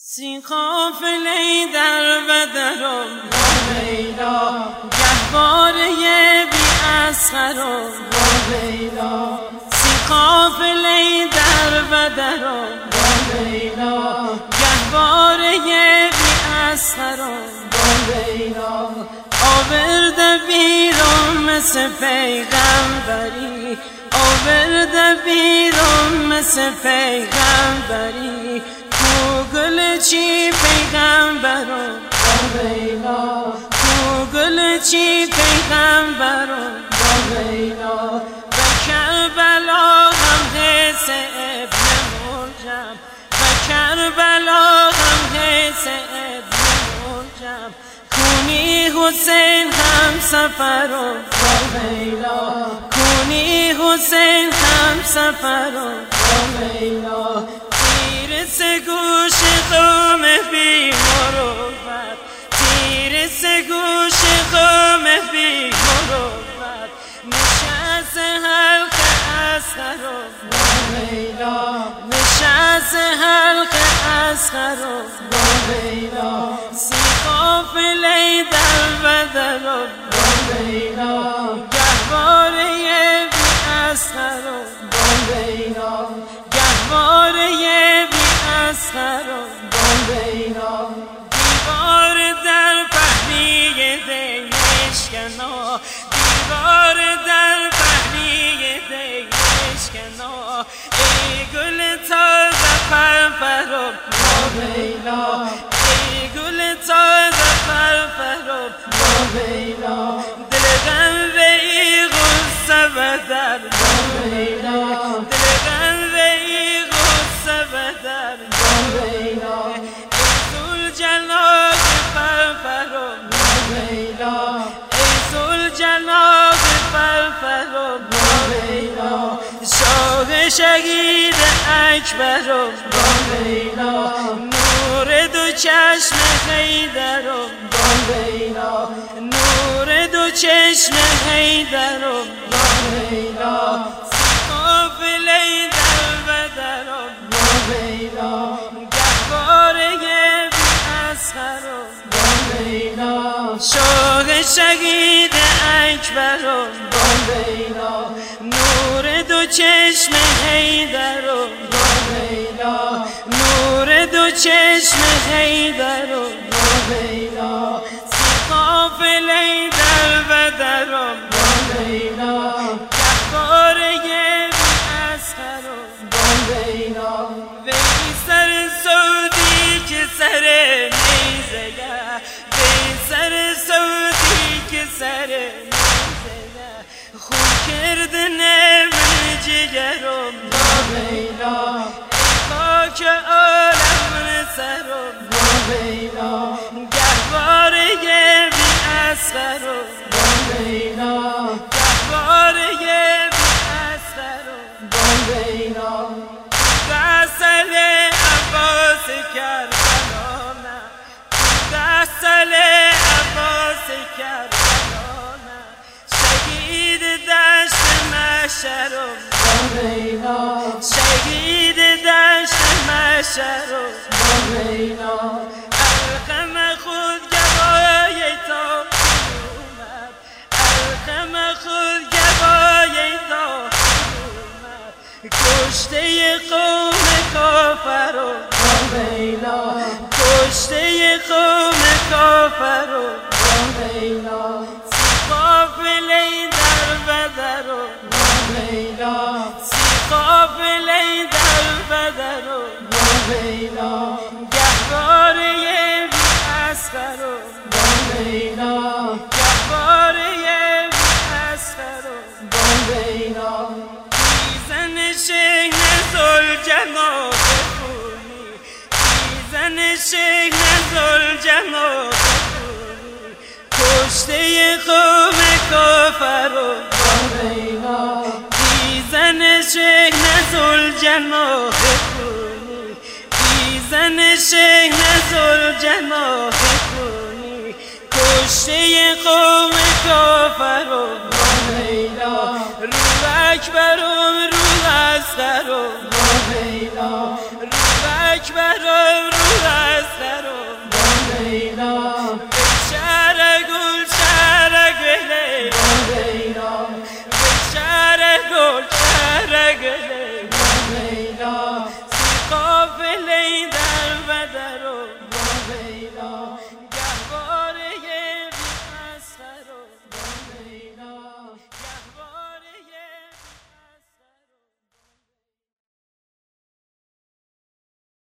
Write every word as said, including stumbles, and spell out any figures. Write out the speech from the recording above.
سی قافله در بدر و لیلا، گهواره بی اثر و لیلا. سی قافله در بدر و لیلا، گهواره بی اثر و لیلا. آورده بیرون مثل پیغمبری، آورده بیرون مثل پیغمبری. کو گل چی پیغمبرو لیلا، کو گل چی پیغمبرو لیلا. و کربلا هم حس ابن مرجم، و کربلا هم حس ابن مرجم. کونی حسین هم سفر و لیلا، کونی حسین هم سفر و لیلا. تیر سه گوش قوم بی مروت، تیر سه گوش قوم بی مروت. نشست حلق اصغر و لیلا، نشست حلق اصغر و لیلا. سی قافله در بدر و لیلا، گهواره بی اصغر و لیلا، گهواره بی اصغر و لیلا. دیوار در پهنی دشکنا، دیوار در پهنی دشکنا. ای گل تازه پرپر و لیلا، ای گل تازه پرپر و لیلا. دل غم و ای غصه بدر لیلا، دل غم و ای غصه بدر لیلا. ای ذوالجلال پرپر و لیلا، ای ذوالجلال پرپر و لیلا. شاه شهید اکبر و لیلا، نور دو چشم حیدر و لیلا، نور دو چشم حیدر و لیلا. سی قافله در بدر و لیلا، گهواره بی اصغر و لیلا. شاه شهید اکبر و لیلا، نور دو چشم حیدر و لیلا، نور دو چشم حیدر و لیلا. سی قافله در بدر و لیلا، گهواره بی اصغر و لیلا. وی سر سعودی که سر نیزه، وی سر سعودی که سر نیزه. خون کرد نمن جگر و لیلا، ای خاک عالم سر و لیلا. گهواره بی اصغر و لیلا، گهواره بی اصغر و لیلا. دستل عباس کربلا نه، دستل عباس کربلا نه. شهید دشت محشر و لیلا، شهید دشت محشر و لیلا. القم خود گوای تا اومد، القم خود گوای تا اومد. کشته قوم کافر و لیلا، کشته قوم کافر و لیلا. سی قافله در بدر و لیلا، سی قافله در بدر و لیلا. گهواره بی اصغر و لیلا، گهواره بی اصغر و لیلا. بیزن شیخ ذوالجلال خونی، بیزن شیخ ذوالجلال خونی. کشته قوم کافر و لیلا، بیزن شیخ ذوالجلال خونی، بیزن شیخ ذوالجلال خونی. کشته قوم کافر و لیلا. رو اکبر و رو اصغر و لیلا، رو اکبر و